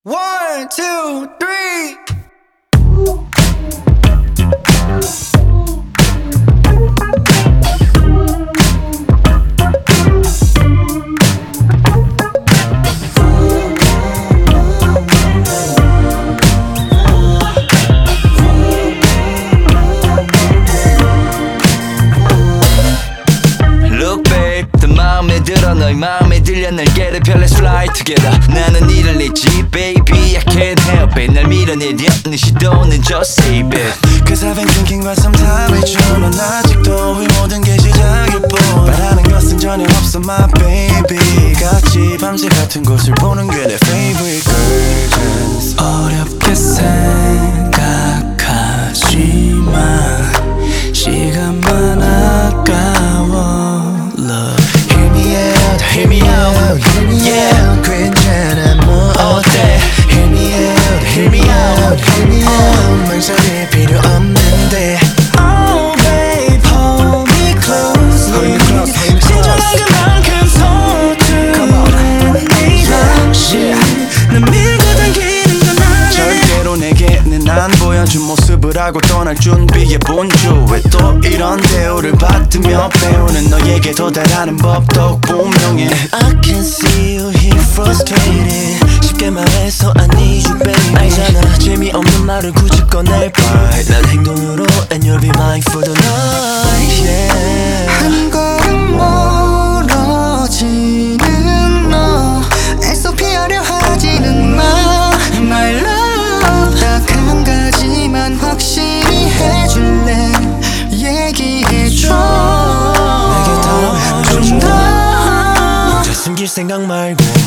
One, two, three. Look babe, 더 마음에 들어 너의 마음에 들려 날 get it, let's fly together. 나는 이를 잊지 baby, I can't help it. 날 밀어내려 네 시도는 just save it. Cause I've been thinking about some time with you. 넌 아직도 이 모든 게 시작일 뿐. 바라는 것은 전혀 없어 my baby. 같이 밤새 같은 곳을 보는 게 내 favorite curtains. 어렵게 생각하지마 시간만 아까워 Love Hear me out, hear me out, hear me out. 괜찮아 뭐 어때? Hear me out, hear me out, hear me out. 망설일 필요 없는데. Oh babe, hold me close. Hold me close, hold me close. 진정한 그만큼 서투른 이 잠시 난 밀고 당기는 건 아니야. 절대로 내게는 안 보여준 모습을 알고 떠날 준비해 본 주. 왜 또 이런 대우를 받으며 배우는 너에게 도달하는 법도 분명해. I can see you here frustrated. 쉽게 말해서 I need you baby. 알잖아 재미없는 말을 굳이 꺼낼 뻔. 난 행동으로 and you'll be mine for the night yeah. 한 걸음 멀어지는 너 애써 피하려 하지는 마 My love 딱 한 가지만 확실히 해줄래 얘기해줘 내게 더 좀 더 숨길 생각 말고